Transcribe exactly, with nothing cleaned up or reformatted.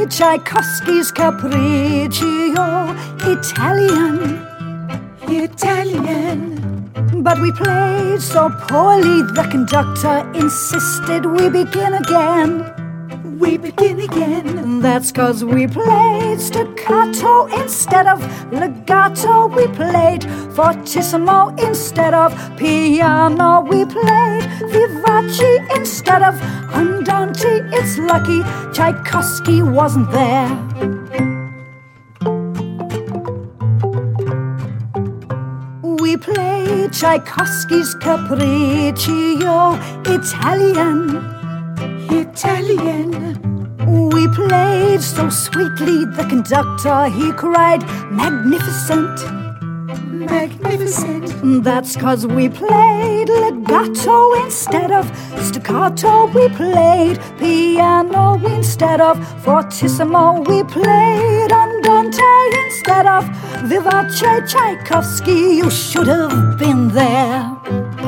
played Tchaikovsky's Capriccio, Italian, Italian. But we played so poorly, the conductor insisted we begin again. We begin again. That's 'cause we played staccato instead of legato. We played fortissimo instead of piano. We played vivace instead of andante. It's lucky Tchaikovsky wasn't there. We played Tchaikovsky's Capriccio, Italian, Italian. We played so sweetly, the conductor, he cried, magnificent, magnificent. That's 'cause we played legato instead of staccato. We played piano instead of fortissimo. We played andante instead of vivace. Tchaikovsky, you should have been there.